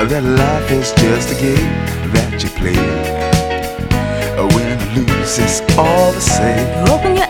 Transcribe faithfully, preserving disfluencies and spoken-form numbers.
that life is just a game that you play. Win and lose, it's all the same. Open your